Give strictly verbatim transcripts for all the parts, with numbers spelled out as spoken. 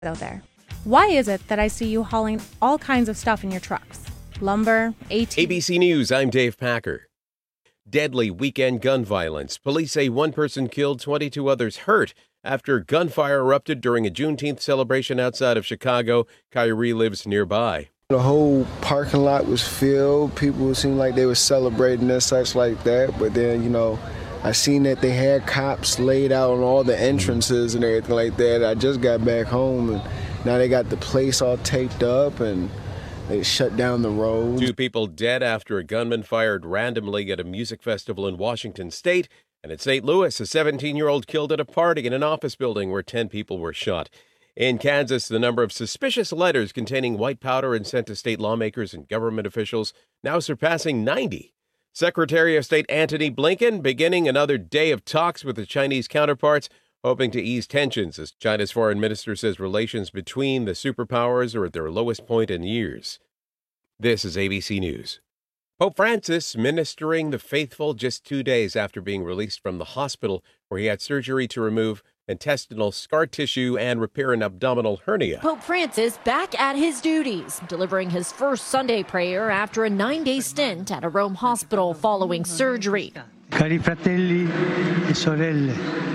out there. Why is it that I see you hauling all kinds of stuff in your trucks? Lumber, A T V... A B C News, I'm Dave Packer. Deadly weekend gun violence. Police say one person killed, twenty-two others hurt after gunfire erupted during a Juneteenth celebration outside of Chicago. Kyrie lives nearby. The whole parking lot was filled. People seemed like they were celebrating and such like that. But then, you know, I seen that they had cops laid out on all the entrances and everything like that. I just got back home, and now they got the place all taped up, and they shut down the road. Two people dead after a gunman fired randomly at a music festival in Washington State. And in Saint Louis, a seventeen-year-old killed at a party in an office building where ten people were shot. In Kansas, the number of suspicious letters containing white powder and sent to state lawmakers and government officials now surpassing ninety. Secretary of State Antony Blinken beginning another day of talks with the Chinese counterparts, hoping to ease tensions as China's foreign minister says relations between the superpowers are at their lowest point in years. This is A B C News. Pope Francis ministering the faithful just two days after being released from the hospital where he had surgery to remove intestinal scar tissue and repair an abdominal hernia. Pope Francis back at his duties, delivering his first Sunday prayer after a nine-day stint at a Rome hospital following surgery. Cari fratelli e sorelle,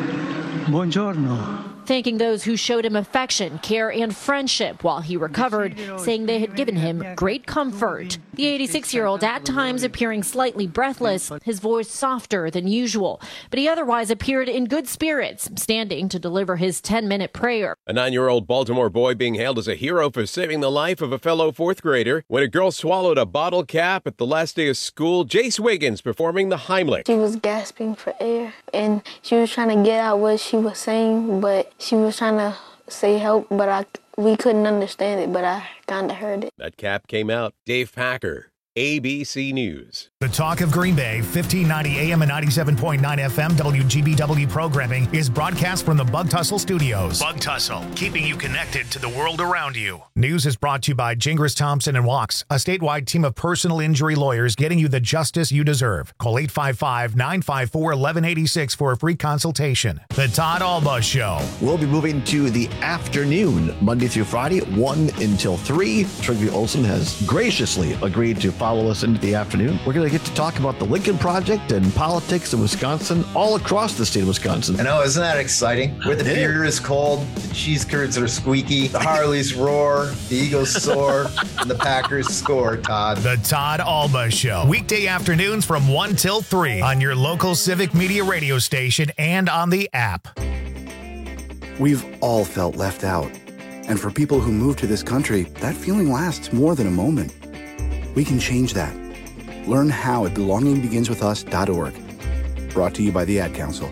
buongiorno. Thanking those who showed him affection, care, and friendship while he recovered, saying they had given him great comfort. The eighty-six-year-old at times appearing slightly breathless, his voice softer than usual, but he otherwise appeared in good spirits, standing to deliver his ten-minute prayer. A nine-year-old Baltimore boy being hailed as a hero for saving the life of a fellow fourth grader when a girl swallowed a bottle cap at the last day of school. Jace Wiggins performing the Heimlich. She was gasping for air, and she was trying to get out what she was saying, but she was trying to say help, but I, we couldn't understand it, but I kind of heard it. That cap came out. Dave Packer, A B C News. The Talk of Green Bay, fifteen ninety A M and ninety-seven point nine F M W G B W programming is broadcast from the Bug Tussle Studios. Bug Tussle, keeping you connected to the world around you. News is brought to you by Gingras Thompson and Walks, a statewide team of personal injury lawyers getting you the justice you deserve. Call eight five five, nine five four, one one eight six for a free consultation. The Todd Alba Show. We'll be moving to the afternoon, Monday through Friday, one until three. Trigby Olson has graciously agreed to follow us into the afternoon. We're going to get to talk about the Lincoln Project and politics in Wisconsin, all across the state of Wisconsin. I know, isn't that exciting? Where the beer is cold, the cheese curds are squeaky, the Harleys roar, the Eagles soar, and the Packers score, Todd. The Todd Alba Show. Weekday afternoons from one till three on your local Civic Media radio station and on the app. We've all felt left out. And for people who move to this country, that feeling lasts more than a moment. We can change that. Learn how at belonging begins with us dot org. Brought to you by the Ad Council.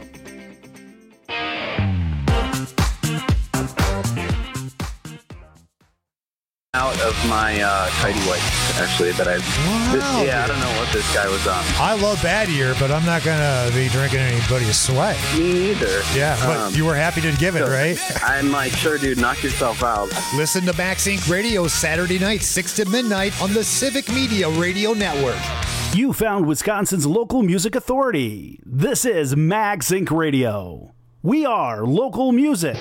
Out of my uh, tidy white, actually, that I, wow. this, yeah, I don't know what this guy was on. I love bad year, but I'm not gonna be drinking anybody's sweat. Me neither. Yeah, but um, you were happy to give it, so right? I'm like, sure, dude, knock yourself out. Listen to Max Inc Radio Saturday night, six to midnight on the Civic Media Radio Network. You found Wisconsin's local music authority. This is Max Inc Radio. We are local music.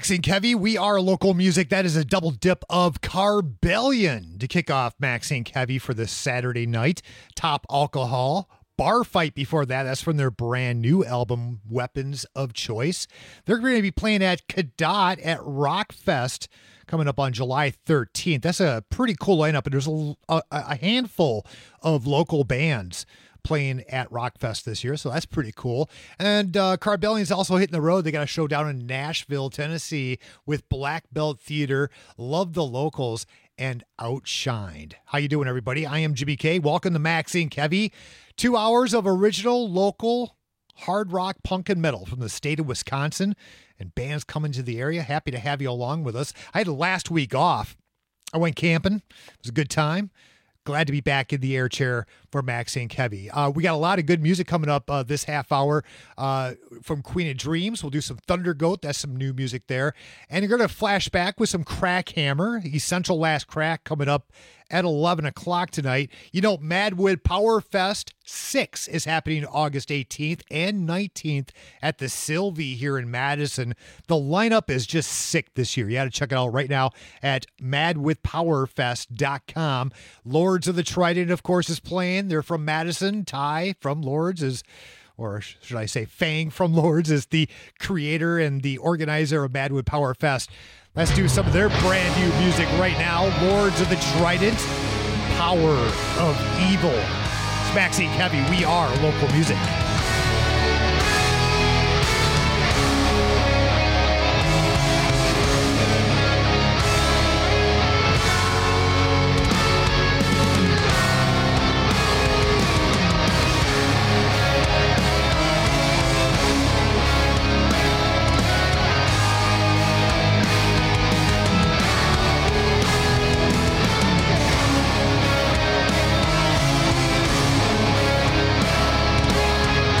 Maxie and Kevy, we are local music. That is a double dip of Carbellion to kick off Maxie and Kevy for this Saturday night. Top Alcohol. Bar Fight before that. That's from their brand new album, Weapons of Choice. They're going to be playing at Cadott at Rockfest coming up on July thirteenth. That's a pretty cool lineup, and there's a, a, a handful of local bands playing at Rockfest this year, so that's pretty cool. And uh, Carbellion's also hitting the road. They got a show down in Nashville, Tennessee with Black Belt Theater. Love the Locals and Outshined. How you doing, everybody? I am Jimmy K. Welcome to Maxie and Kevy. Two hours of original, local, hard rock, punk, and metal from the state of Wisconsin, and bands coming to the area. Happy to have you along with us. I had last week off. I went camping. It was a good time. Glad to be back in the air chair for Maxie and Kevy. Uh, we got a lot of good music coming up uh, this half hour uh, from Queen of Dreams. We'll do some Thunder Goat. That's some new music there. And you're going to flash back with some Crack Hammer, Essential Last Crack, coming up at eleven o'clock tonight. You know, Madwood Power Fest six is happening August eighteenth and nineteenth at the Sylvie here in Madison. The lineup is just sick this year. You got to check it out right now at mad with power fest dot com. Lords of the Trident, of course, is playing. They're from Madison. Ty from Lords is, or should I say Fang from Lords, is the creator and the organizer of Madwood Power Fest. Let's do some of their brand new music right now. Lords of the Trident, Power of Evil. It's Maxie and Kevy. We are local music. We'll be right back.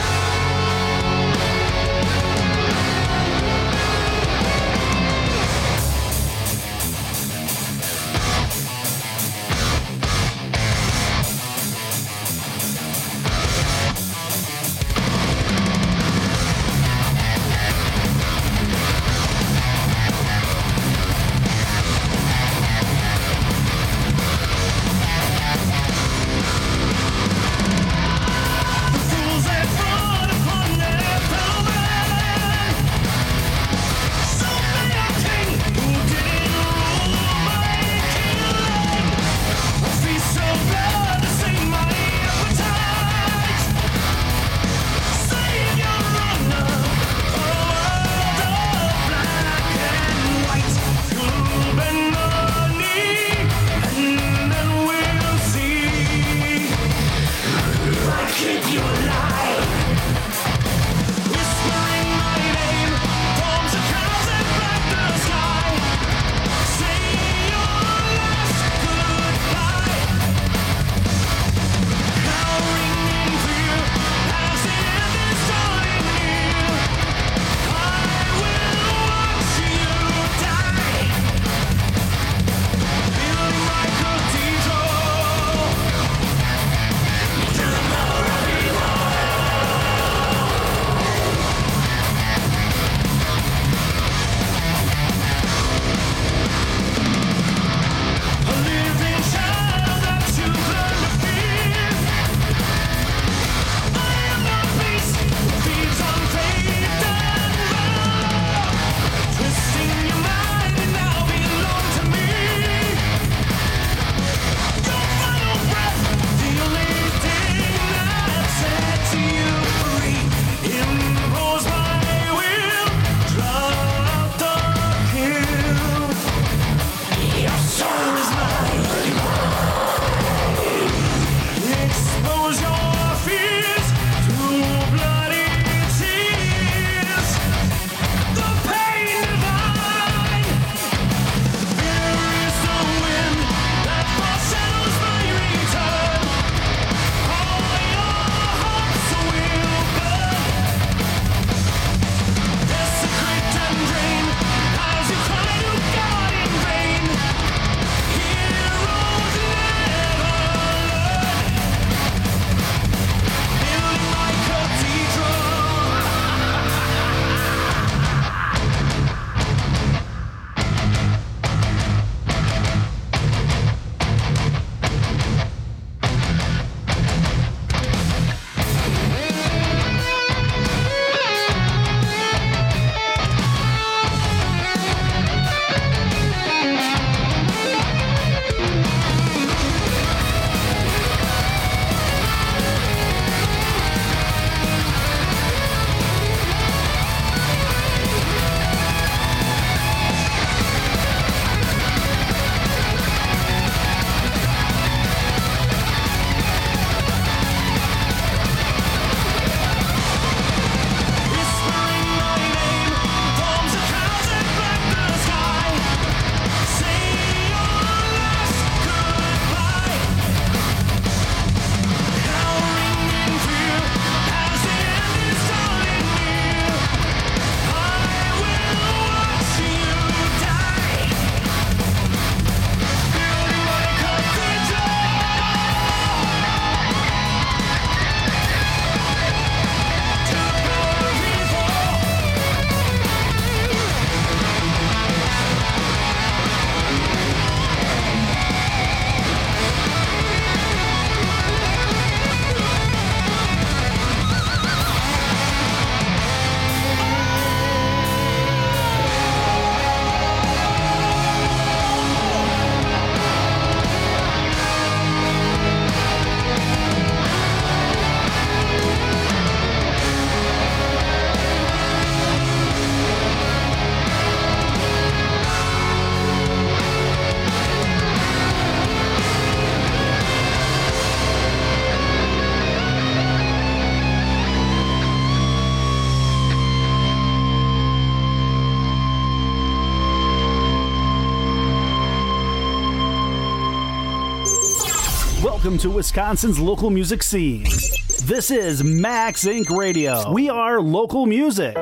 Welcome to Wisconsin's local music scene. This is Max Incorporated. Radio. We are local music.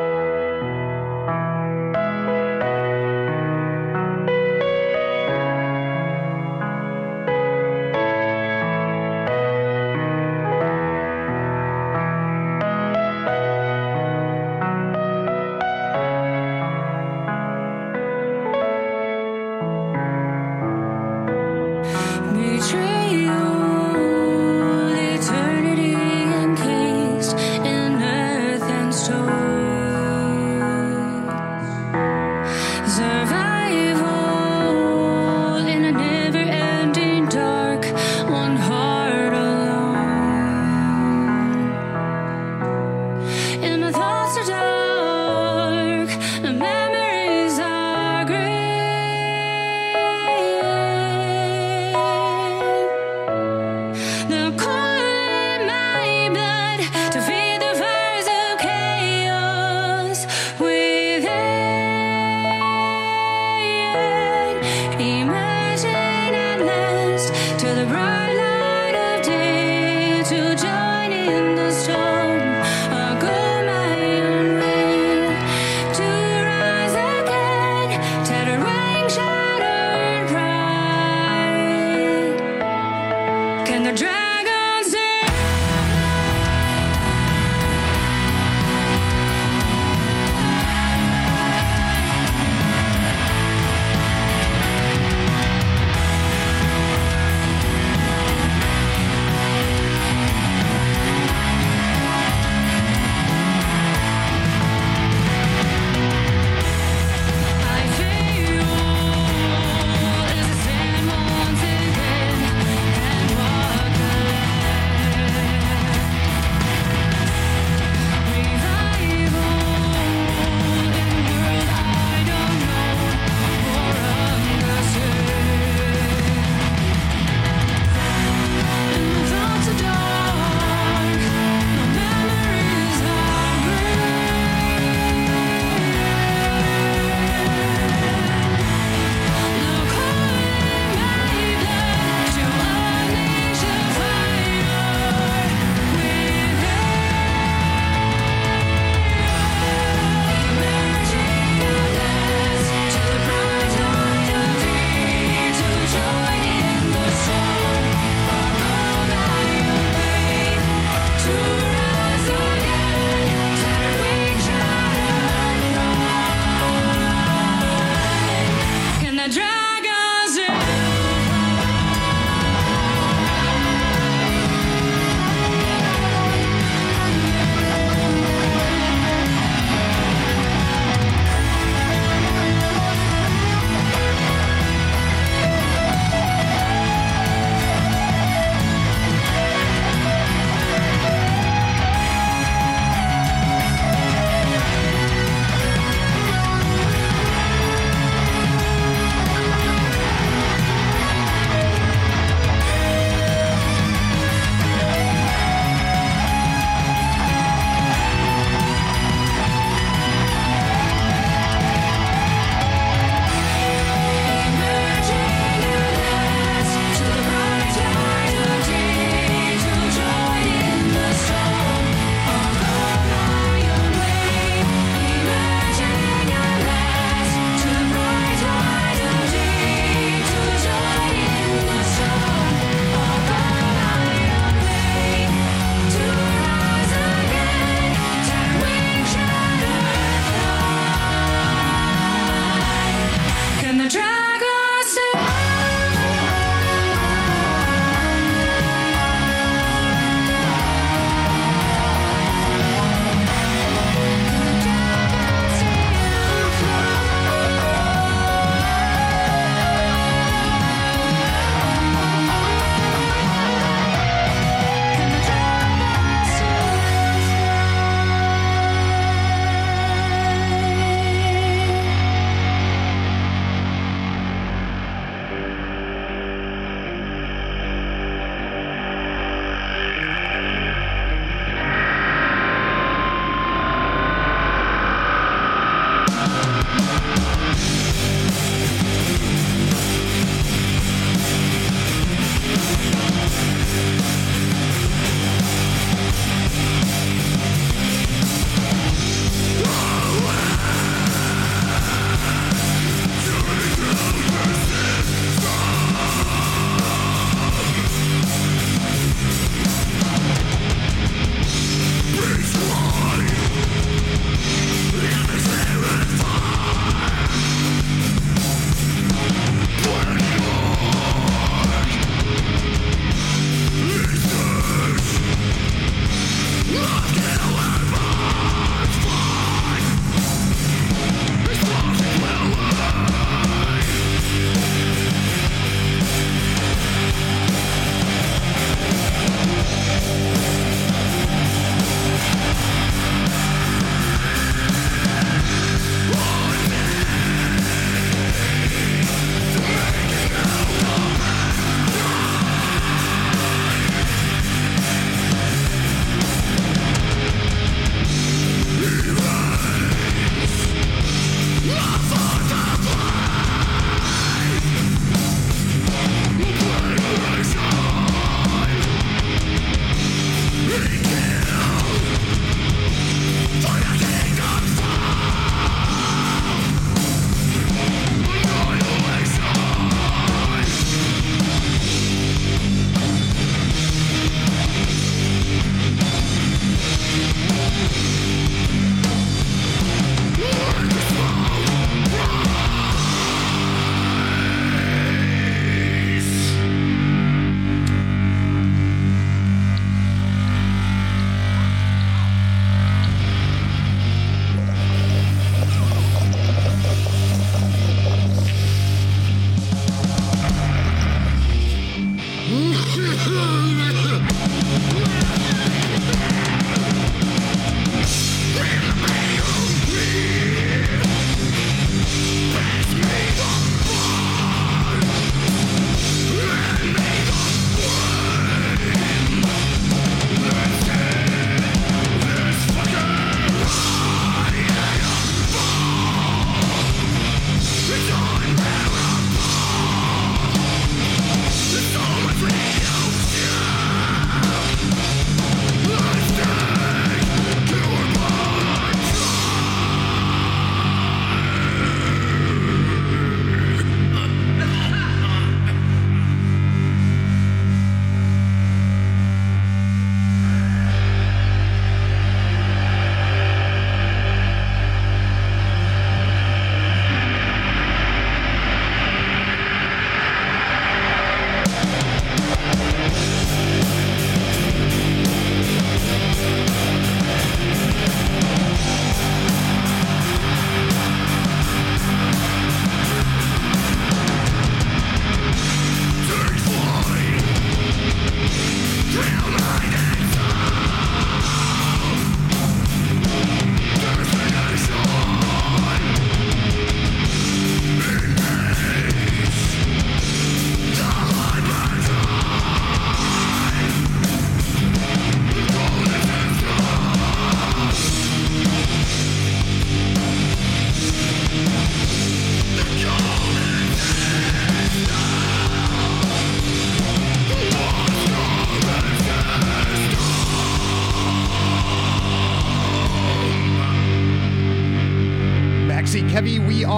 Eternity encased in earth and stone.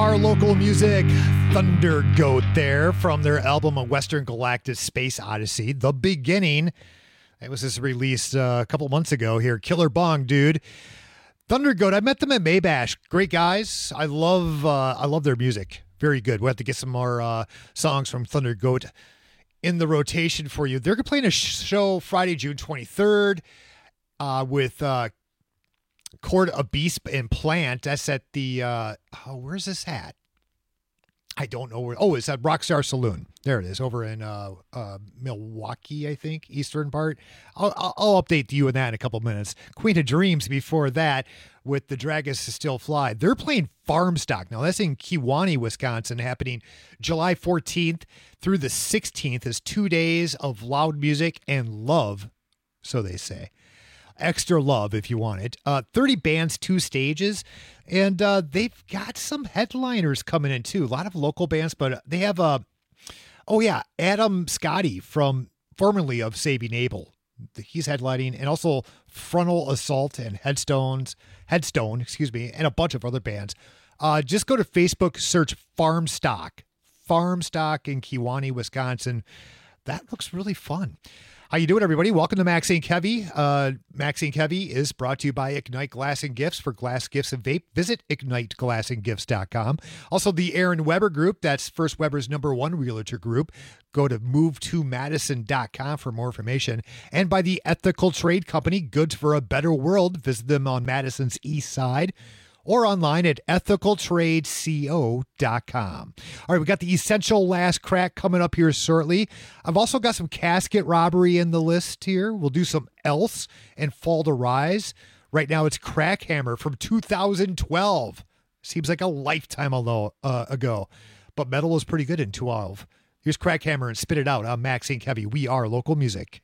Are Local Music. Thunder Goat there from their album A Western Galactic Space Odyssey, The Beginning. It was just released uh, a couple months ago here. Killer Bong, dude. Thunder Goat, I met them at Maybash. Great guys. I love uh, I love their music. Very good. We'll have to get some more uh, songs from Thunder Goat in the rotation for you. They're playing a show Friday, June twenty-third uh, with uh, Court Obese and Plant. That's at the, uh, oh, where's this at? I don't know where. Oh, it's at Rockstar Saloon. There it is, over in uh, uh, Milwaukee, I think, eastern part. I'll, I'll, I'll update you on that in a couple minutes. Queen of Dreams before that with The Dragons Still Fly. They're playing Farm Stock. Now, that's in Kewaunee, Wisconsin, happening July fourteenth through the sixteenth. Is two days of loud music and love, so they say. Extra love if you want it. Uh, thirty bands, two stages, and uh, they've got some headliners coming in too. A lot of local bands, but they have a, uh, oh yeah, Adam Scotty from formerly of Sabine Abel. He's headlining, and also Frontal Assault and Headstones, Headstone, excuse me, and a bunch of other bands. Uh, just go to Facebook, search Farm Stock, Farm Stock in Kewaunee, Wisconsin. That looks really fun. How you doing, everybody? Welcome to Maxine Kevy. Uh, Maxine Kevy is brought to you by Ignite Glass and Gifts. For glass gifts and vape, visit ignite glass and gifts dot com. Also, the Aaron Weber Group. That's First Weber's number one realtor group. Go to move to madison dot com for more information. And by the Ethical Trade Company, Goods for a Better World. Visit them on Madison's east side, or online at ethical trade co dot com. All right, we got the Essential Last Crack coming up here shortly. I've also got some Casket Robbery in the list here. We'll do some Else and Fall to Rise. Right now it's Crackhammer from two thousand twelve. Seems like a lifetime ago, uh, ago. But metal was pretty good in twelve. Here's Crackhammer and Spit It Out. I'm Maxine Kevy. We are Local Music.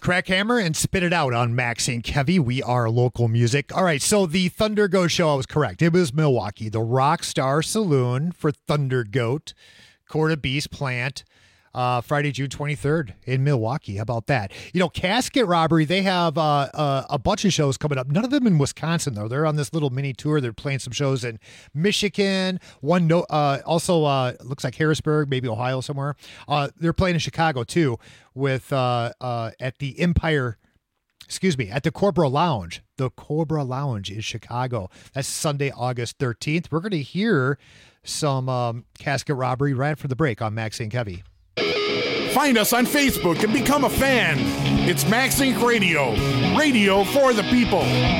Crack hammer and spit it out on Max and Kevy. We are local music. All right, so the Thunder Goat show, I was correct. It was Milwaukee, the Rockstar Saloon for Thunder Goat, Corda Beast Plant, uh, Friday, June twenty-third in Milwaukee. How about that? You know, Casket Robbery, they have uh, uh, a bunch of shows coming up. None of them in Wisconsin, though. They're on this little mini tour. They're playing some shows in Michigan. One, no, uh, also uh, looks like Harrisburg, maybe Ohio somewhere. Uh, they're playing in Chicago, too, with uh, uh, at the Empire, excuse me, at the Cobra Lounge. The Cobra Lounge in Chicago. That's Sunday, August thirteenth. We're going to hear some um, Casket Robbery right after the break on Max and Kevy. Find us on Facebook and become a fan. It's Max Inc Radio, radio for the people.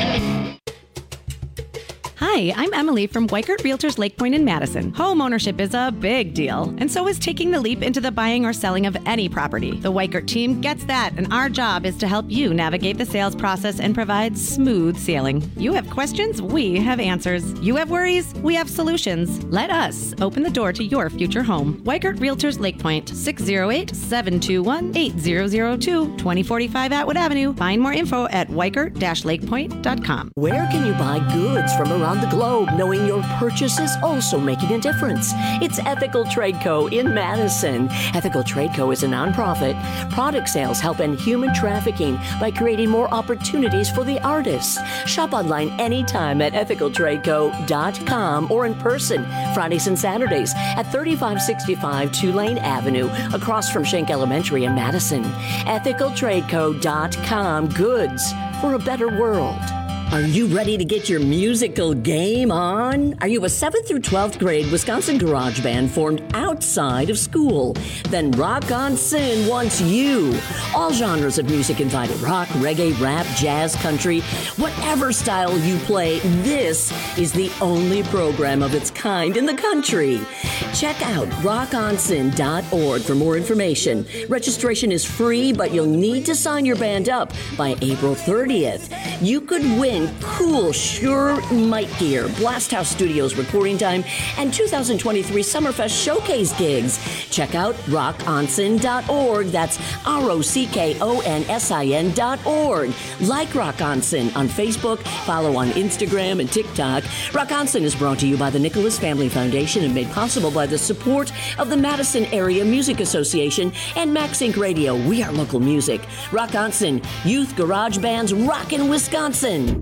Hi, I'm Emily from Weikert Realtors Lake Point in Madison. Home ownership is a big deal, and so is taking the leap into the buying or selling of any property. The Weikert team gets that, and our job is to help you navigate the sales process and provide smooth sailing. You have questions, we have answers. You have worries, we have solutions. Let us open the door to your future home. Weikert Realtors Lake Point, six oh eight, seven two one, eight zero zero two, twenty forty-five Atwood Avenue. Find more info at weikert dash lake point dot com. Where can you buy goods from around the globe, knowing your purchase is also making a difference? It's Ethical Trade Co. in Madison. Ethical Trade Co. is a nonprofit. Product sales help end human trafficking by creating more opportunities for the artists. Shop online anytime at ethical trade co dot com or in person Fridays and Saturdays at thirty-five sixty-five Tulane Avenue across from Schenck Elementary in Madison. ethical trade co dot com. Goods for a better world. Are you ready to get your musical game on? Are you a seventh through twelfth grade Wisconsin garage band formed outside of school? Then Rock On Sin wants you. All genres of music invited. Rock, reggae, rap, jazz, country, whatever style you play, this is the only program of its kind in the country. Check out rock on sin dot org for more information. Registration is free, but you'll need to sign your band up by April thirtieth. You could win cool Sure Mic gear, Blast House Studios recording time, and two thousand twenty-three Summerfest showcase gigs. Check out rock on sin dot org. That's R O C K O N S I N dot org. Like Rock On Sin on Facebook, follow on Instagram and TikTok. Rock On Sin is brought to you by the Nicholas Family Foundation and made possible by the support of the Madison Area Music Association and Max Inc Radio. We are local music. Rock On Sin, youth garage bands rockin' Wisconsin.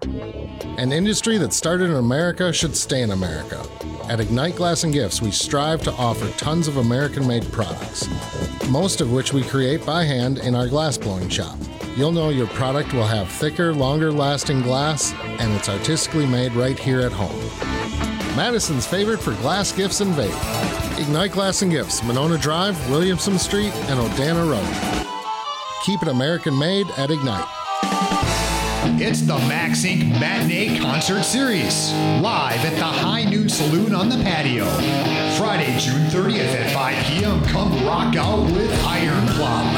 An industry that started in America should stay in America. At Ignite Glass and Gifts, we strive to offer tons of American-made products, most of which we create by hand in our glass blowing shop. You'll know your product will have thicker, longer-lasting glass, and it's artistically made right here at home. Madison's favorite for glass gifts and vape. Ignite Glass and Gifts, Monona Drive, Williamson Street, and Odana Road. Keep it American-made at Ignite. It's the Max Incorporated. Matinee Concert Series, live at the High Noon Saloon on the patio. Friday, June thirtieth at five p.m. Come rock out with Iron Club.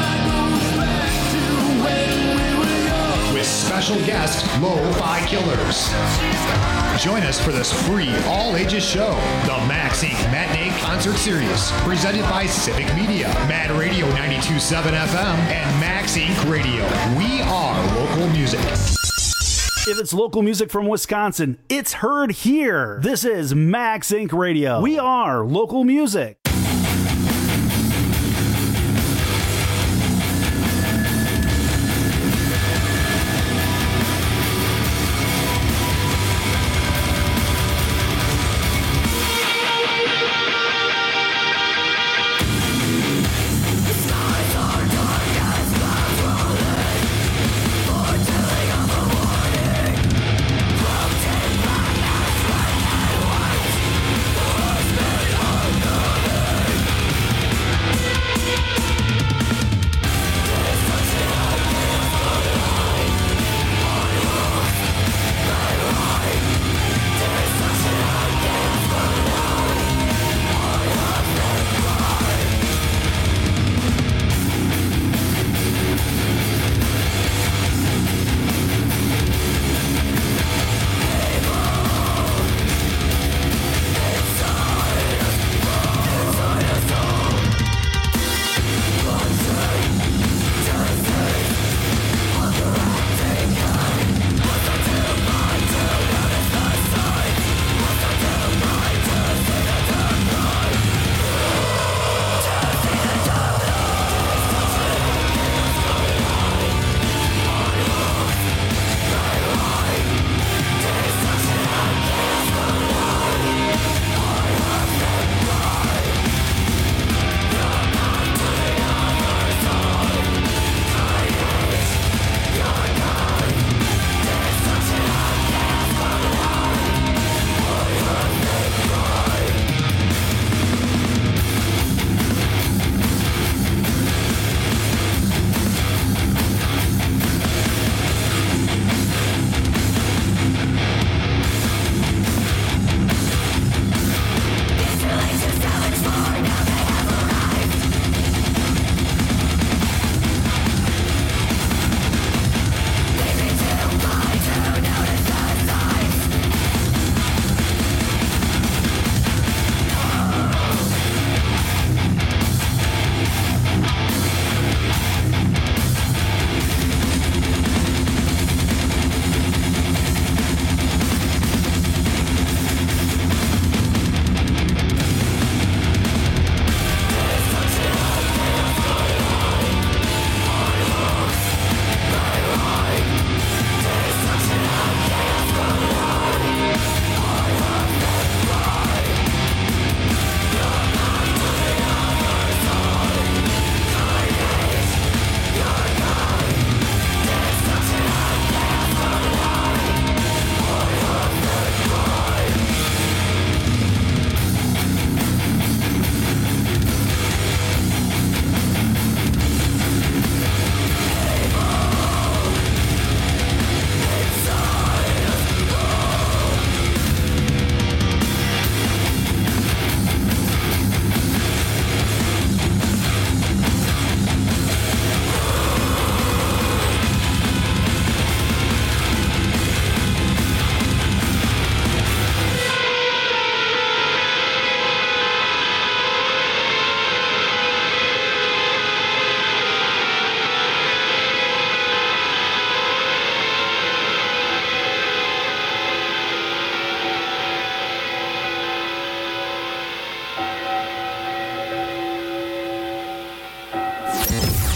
With special guest, Lo-Fi Killers. Join us for this free all-ages show, the Max Incorporated. Matinee Concert Series, presented by Civic Media, Mad Radio ninety-two point seven F M, and Max Incorporated Radio. We are local music. If it's local music from Wisconsin, it's heard here. This is Max Incorporated Radio. We are local music. We'll be right back.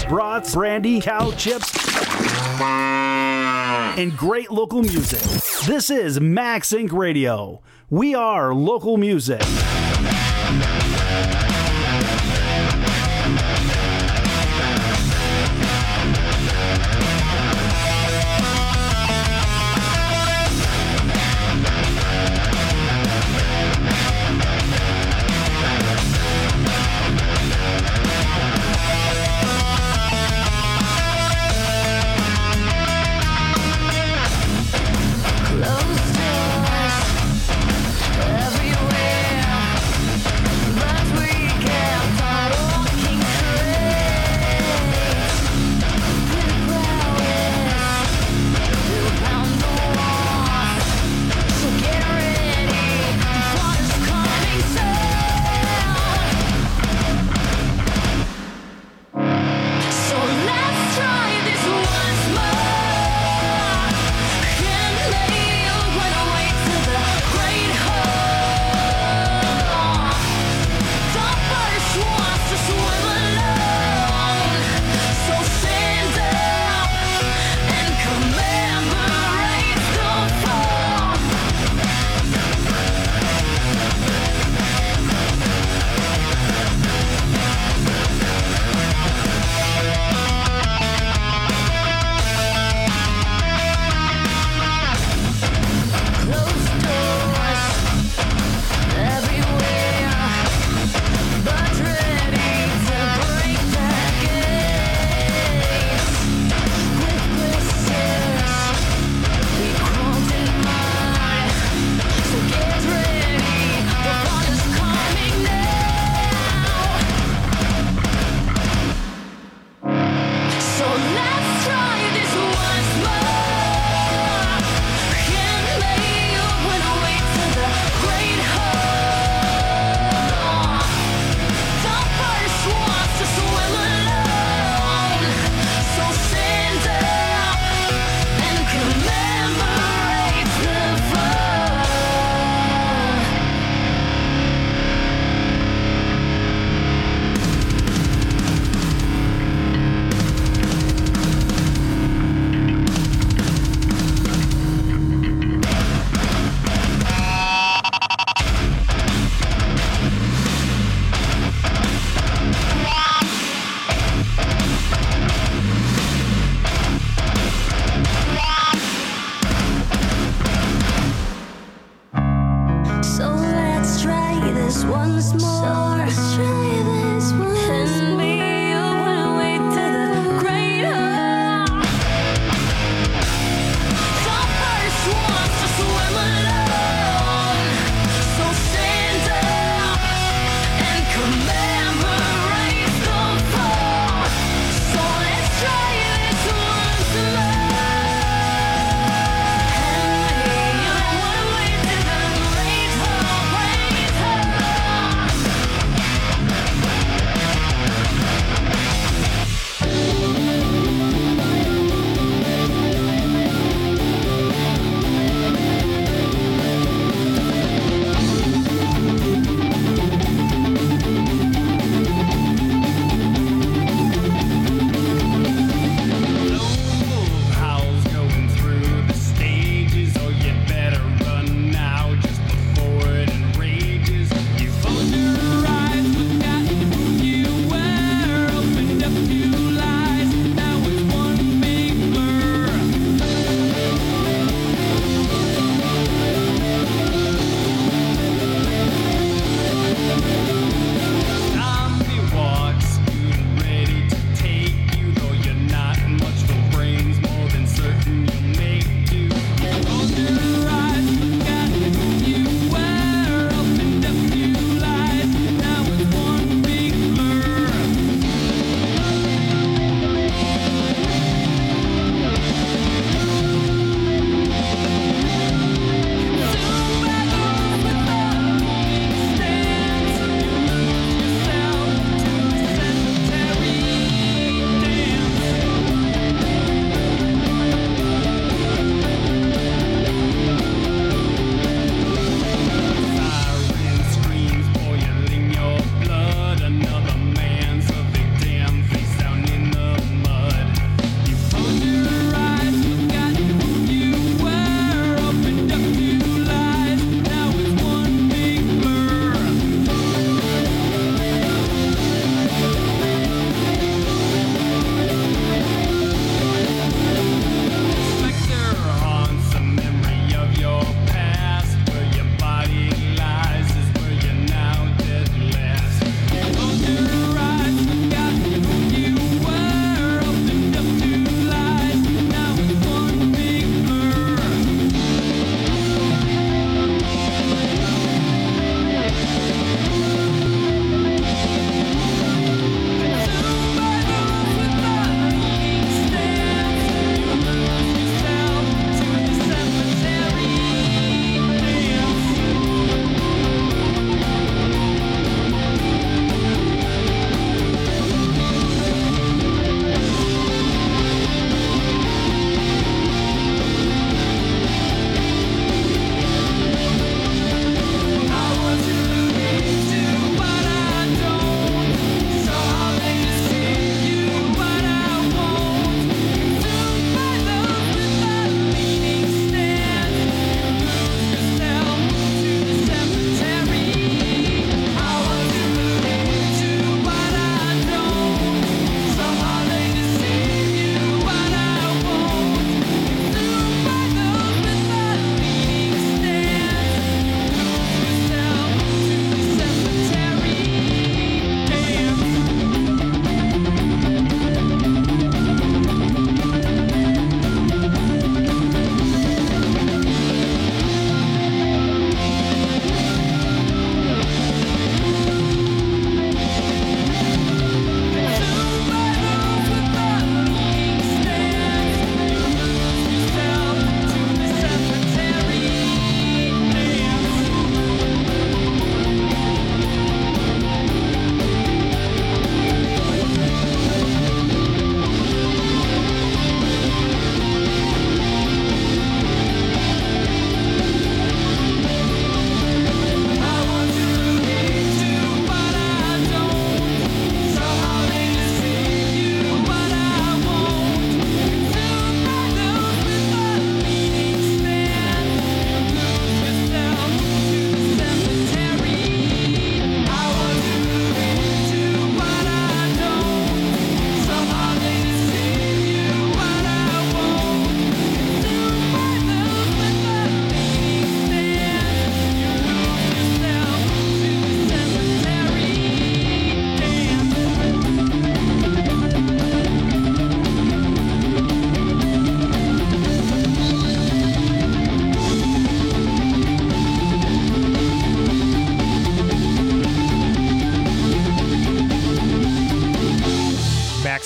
brats, brandy, cow chips, and great local music. This is Max Inc Radio. We are local music.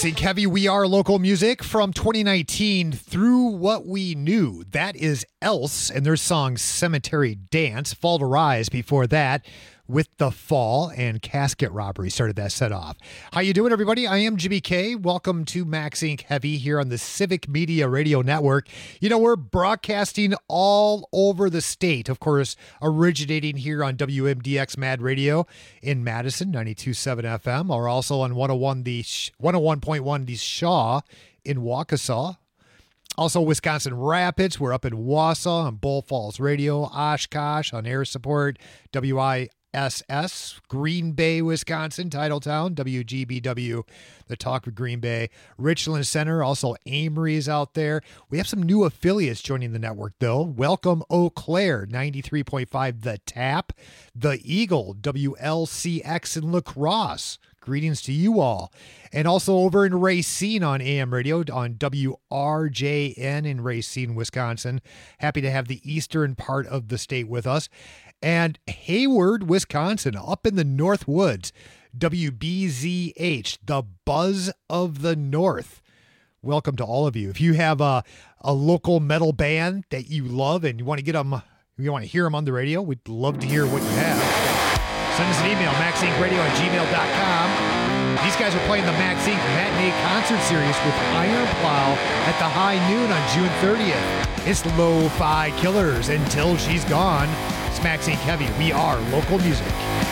Maxine Kevy, we are local music from twenty nineteen through what we knew. That is Else and their song Cemetery Dance. Fall to Rise before that with The Fall and Casket Robbery started that set off. How you doing, everybody? I am Jimmy K. Welcome to Maxine Kevy here on the Civic Media Radio Network. You know, we're broadcasting all over the state, of course, originating here on W M D X Mad Radio in Madison, ninety-two point seven F M, or also on one oh one the one oh one point one the Shaw in Waukesha. Also, Wisconsin Rapids. We're up in Wausau on Bull Falls Radio, Oshkosh on air support, W I S S, Green Bay, Wisconsin, Titletown, W G B W, the Talk of Green Bay, Richland Center, also Amory's out there. We have some new affiliates joining the network, though. Welcome, Eau Claire, ninety-three point five, The Tap, The Eagle, W L C X in La Crosse. Greetings to you all. And also over in Racine on A M radio on W R J N in Racine, Wisconsin. Happy to have the eastern part of the state with us. And Hayward, Wisconsin, up in the North Woods, W B Z H, the Buzz of the North. Welcome to all of you. If you have a, a local metal band that you love and you want to get them, you want to hear them on the radio, we'd love to hear what you have. Send us an email, maxinc radio at gmail dot com. These guys are playing the Maxinc Matinee Concert Series with Iron Plow at the High Noon on June thirtieth. It's Lo-Fi Killers Until She's Gone. It's Maxine Kevy. We are local music.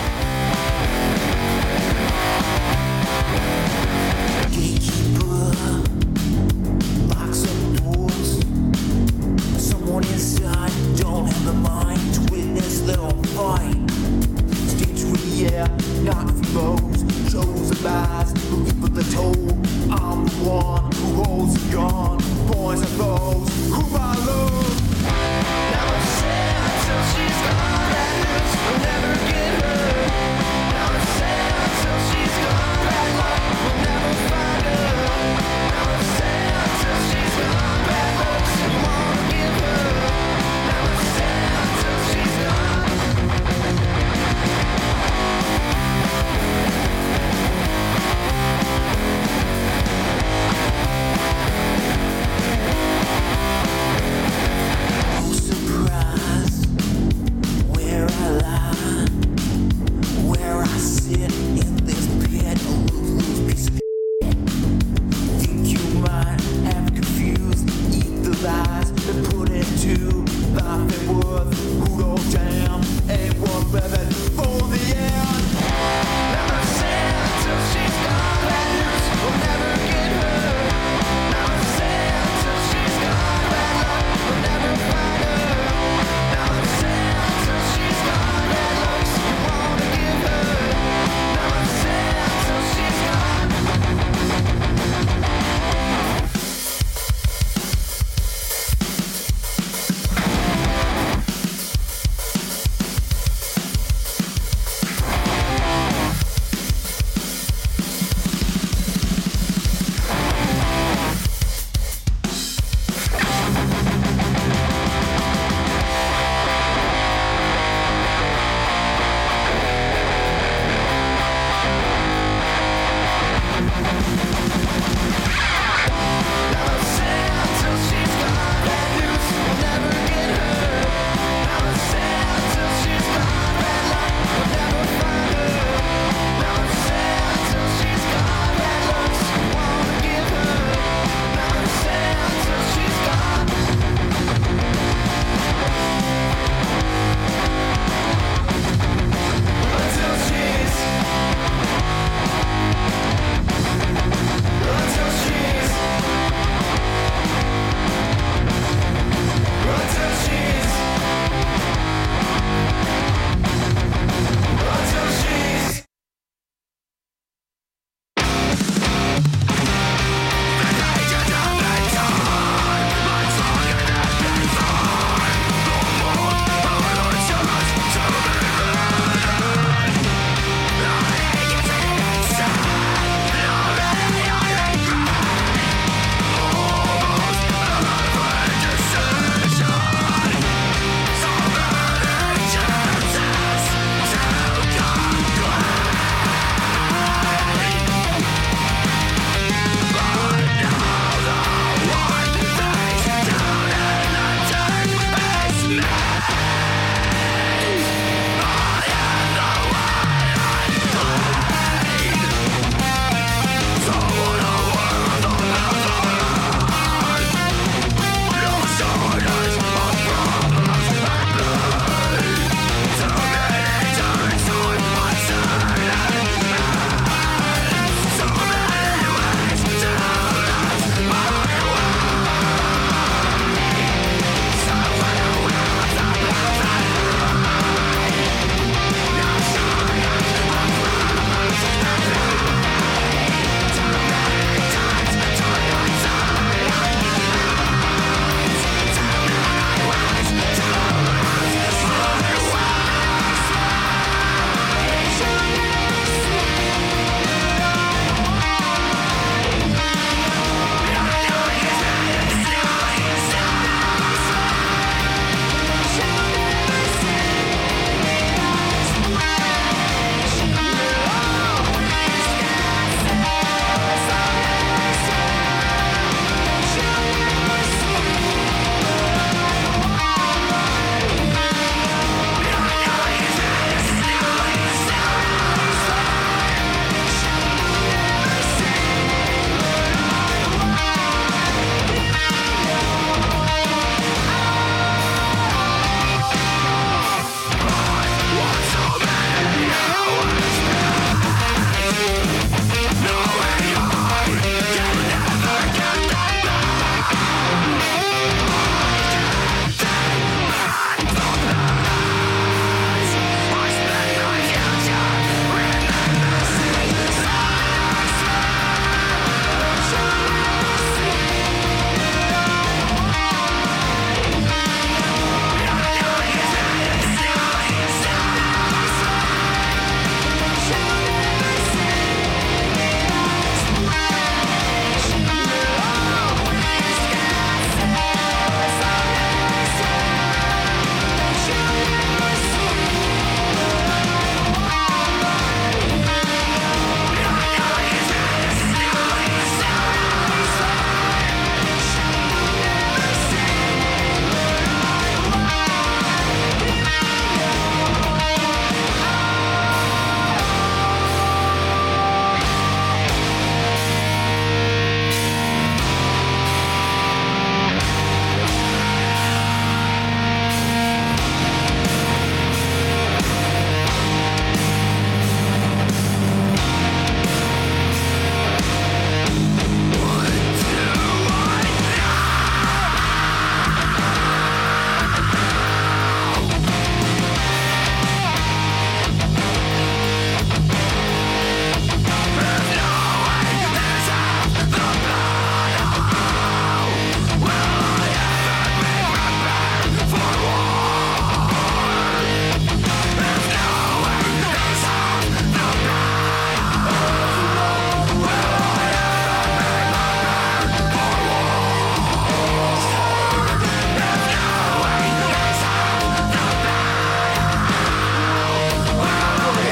Gatekeeper locks up doors. Someone inside don't have the mind to witness their own fight. Stage for the air, not for those. Shows of lies, looking for the toll. I'm the one who holds the gun. Boys and those who I love. Never sad till she's gone. That lips will never get her. Never sad till she's gone. Bad luck will never find her. Never sad till she's gone. Bad looks you wanna give her. Never sad till she's gone. No surprise where I lie, where I sit in this pit, a ruthless piece of shit. Think you might have confused, eat the lies that put into life and worth. Who goes down ain't worth living for the end. Never sad till she's gone. Bad news will never get her. Never sad till she's gone. Bad luck will never find her. Never sad till she's gone. Bad looks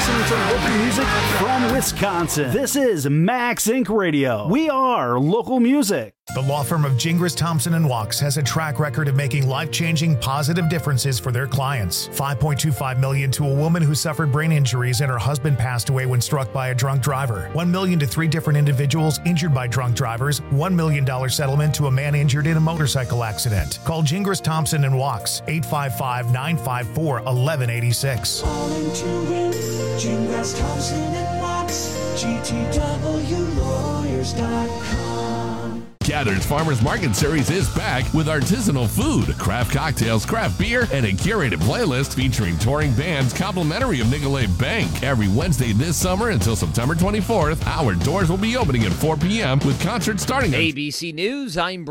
listening to local music from Wisconsin. This is Max Inc Radio. We are local music. The law firm of Gingras, Thompson and Wachs has a track record of making life-changing positive differences for their clients. five point two five million dollars to a woman who suffered brain injuries and her husband passed away when struck by a drunk driver. one million dollars to three different individuals injured by drunk drivers. one million dollars settlement to a man injured in a motorcycle accident. Call Gingras, Thompson and Wachs, eight five five, nine five four, one one eight six. All into win, Gingras, Thompson and Wachs, G T W lawyers dot com. Gather's Farmers Market Series is back with artisanal food, craft cocktails, craft beer, and a curated playlist featuring touring bands complimentary of Nicolet Bank. Every Wednesday this summer until September twenty-fourth, our doors will be opening at four p.m. with concerts starting at A B C News, I'm